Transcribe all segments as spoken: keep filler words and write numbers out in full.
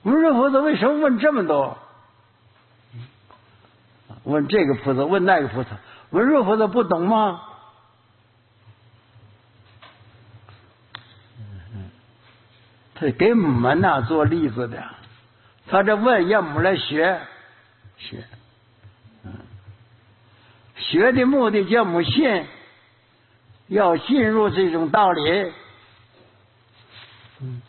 文殊菩萨为什么问这么多？问这个菩萨，问那个菩萨，文殊菩萨不懂吗？他给我们呐做例子的，他这问要我们来学学，嗯，学的目的叫我们信，要进入这种道理，嗯，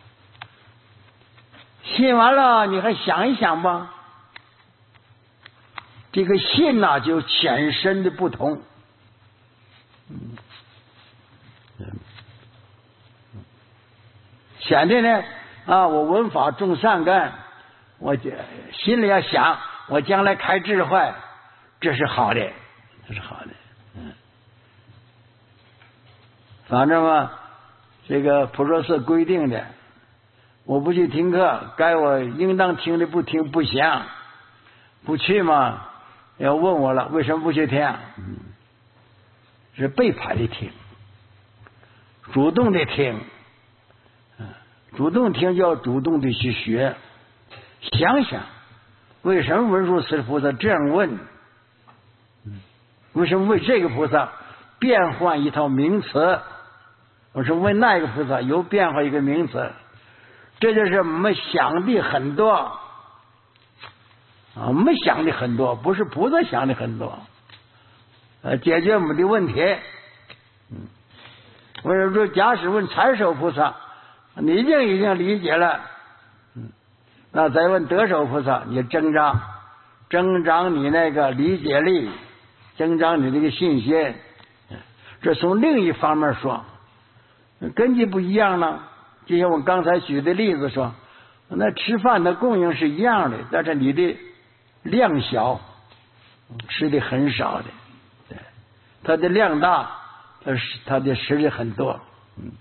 信完了你还想一想吧，这个信呐、啊、就浅深的不同，嗯。显的呢啊，我闻法种善根，我心里要想，我将来开智慧，这是好的，这是好的，嗯。反正嘛，这个普陀寺规定的，我不去听课，该我应当听的不听不行，不去嘛，要问我了，为什么不去听？嗯，是被迫的听，主动的听。主动听就要主动的去学，想想为什么文殊师菩萨这样问？为什么为这个菩萨变换一套名词？我说问那个菩萨又变换一个名词，这就是我们想的很多啊，我们想的很多，不是菩萨想的很多，呃，解决我们的问题。嗯，我说假使问财首菩萨。你已经已经理解了，嗯，那再问得手菩萨，你增长增长你那个理解力，增长你这个信心，这从另一方面说，根基不一样了。就像我刚才举的例子说，那吃饭的供应是一样的，但是你的量小，吃的很少的，对，它的量大，它是它的吃的很多，嗯。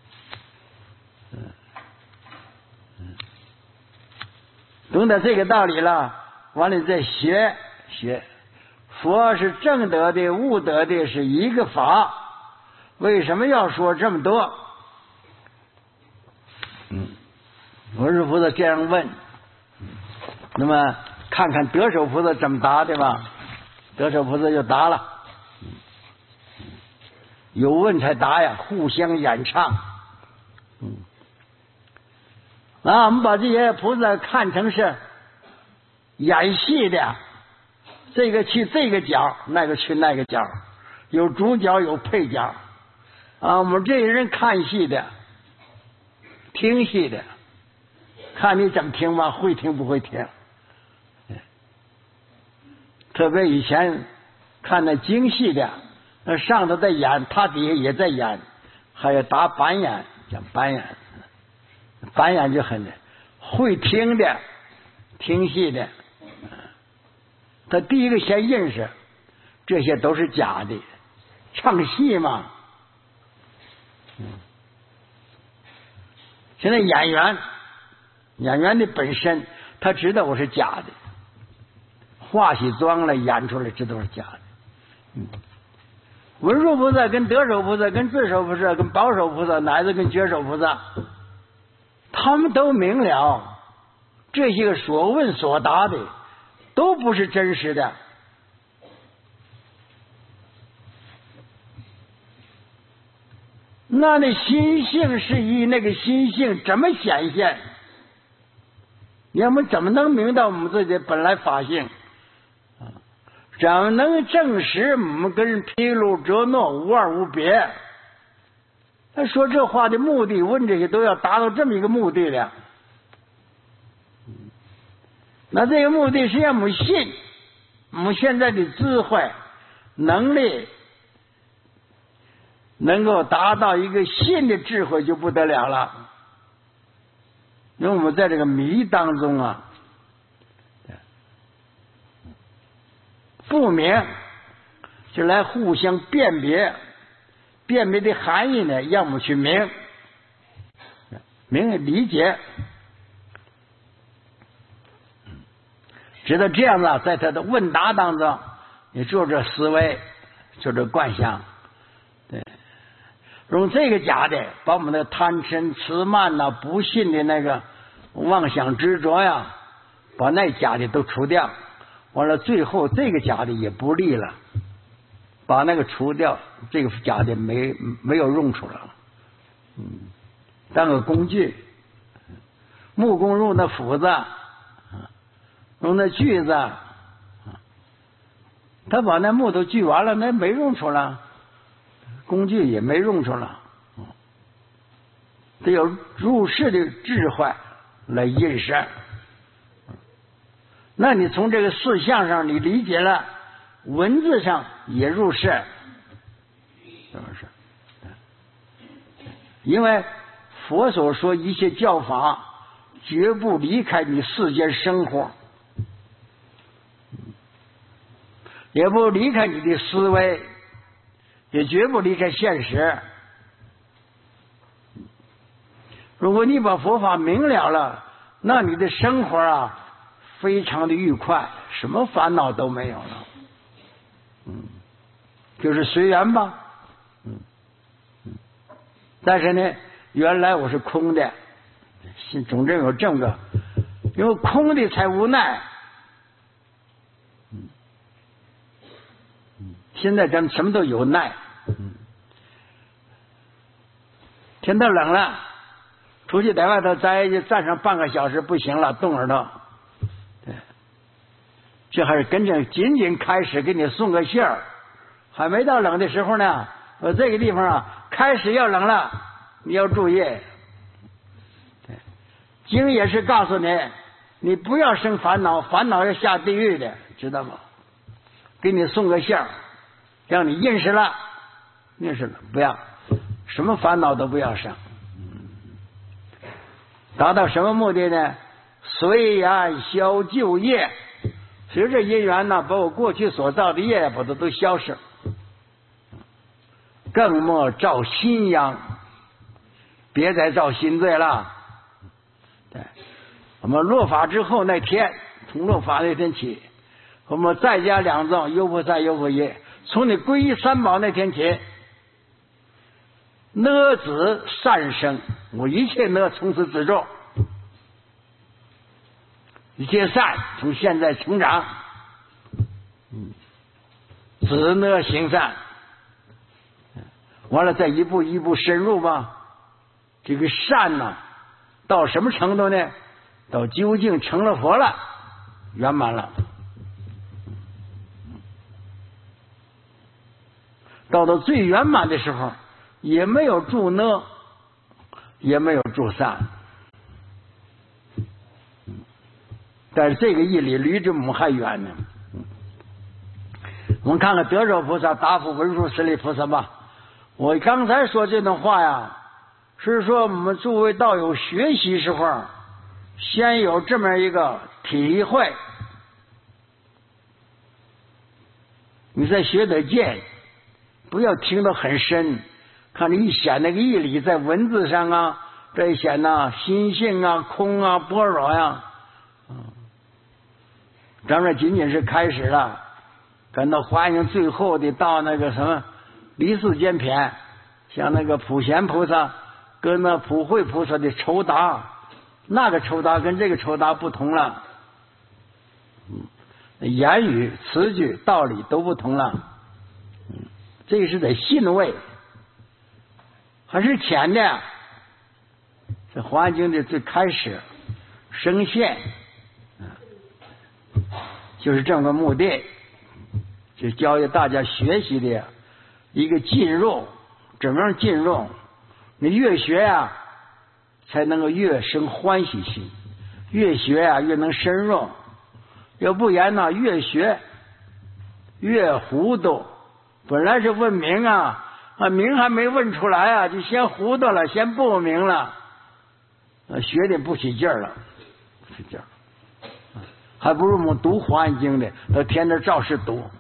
懂得这个道理了，完了再学学。佛是正得的，悟得的是一个法，为什么要说这么多？嗯，文殊菩萨这样问，那么看看得手菩萨怎么答的吧。得手菩萨就答了，有问才答呀，互相演唱。嗯。啊，我们把这些菩萨看成是演戏的，这个去这个角，那个去那个角，有主角有配角啊。我们这些人看戏的，听戏的，看你怎么听吧，会听不会听。特别以前看那京戏的，那上头在演，他底下也在演，还有打板眼，讲板眼。板眼就很会听的，听戏的，他第一个先认识，这些都是假的，唱戏嘛。嗯，现在演员，演员的本身他知道我是假的，化起妆来演出来，这都是假的。嗯，文殊菩萨跟得手菩萨跟智手菩萨跟宝手菩萨乃至跟觉手菩萨，他们都明了，这些个所问所答的都不是真实的。那那心性是以那个心性怎么显现？你们怎么能明到我们自己的本来法性？怎么能证实我们跟人披露折诺无二无别？他说这话的目的，问这些都要达到这么一个目的的。那这个目的是要我们信，我们现在的智慧能力能够达到一个信的智慧就不得了了。因为我们在这个迷当中啊，不明就来互相辨别。辨别的含义呢，要么去明明理解，知道这样子，在他的问答当中，你做这思维，做这观想，对，用这个假的，把我们的贪嗔痴慢呐、不信的那个妄想执着呀，把那假的都除掉，完了最后这个假的也不利了，把那个除掉，这个假的没没有用处了，嗯，当个工具，木工用那斧子，用那锯子，他把那木头锯完了，那没用处了，工具也没用处了，得有入世的智慧来印识。那你从这个四象上你理解了，文字上也入世，是不是？因为佛所说一切教法绝不离开你世间生活，也不离开你的思维，也绝不离开现实。如果你把佛法明了了，那你的生活啊非常的愉快，什么烦恼都没有了，嗯，就是随缘吧，嗯嗯。但是呢，原来我是空的，总之有这么个，因为空的才无奈，嗯嗯。现在咱们什么都有奈，嗯。天都冷了，出去在外头待站上半个小时不行了，冻着头。对，这还是跟着仅仅开始给你送个信儿，还没到冷的时候呢。我这个地方啊，开始要冷了，你要注意。对，经也是告诉你，你不要生烦恼，烦恼要下地狱的，知道吗？给你送个信儿，让你认识了，认识了，不要什么烦恼都不要生。达到什么目的呢？随缘消旧业，随着因缘呢，把我过去所造的业把它都消失，更莫造新殃，别再造新罪了。对，我们落法之后那天，从落法那天起，我们再加两藏，优婆塞、优婆夷，从你皈依三宝那天起，呢子善生，我一切呢从此自重，一切善从现在成长，嗯，子呢行善，完了再一步一步深入吧。这个善呢，到什么程度呢？到究竟成了佛了，圆满了。到了最圆满的时候，也没有助呢，也没有助善。但是这个义理离这我们还远呢。我们看看德州菩萨答复文殊师利菩萨吧。我刚才说这段话呀，是说我们诸位道友学习时候，先有这么一个体会，你再学得见，不要听得很深。看你一显那个义理在文字上啊，这一显呐心性啊、空啊、般若呀，嗯，咱们仅仅是开始了，感到欢迎最后的到那个什么离世间篇，像那个普贤菩萨跟那普惠菩萨的酬答，那个酬答跟这个酬答不同了，嗯，言语、词句、道理都不同了，嗯，这个是在信位。还是浅的，这《华严经》的最开始声现，就是这么个目的，就教育大家学习的一个进入，怎么样进入？你越学呀，才能够越生欢喜心，越学呀越能深入，要不然呢，越学越糊涂。本来是问明啊。啊，明还没问出来啊，就先糊涂了，先不明了，学的不起劲儿了，不起劲儿，还不如我们读《华严经》的，到天天照实读。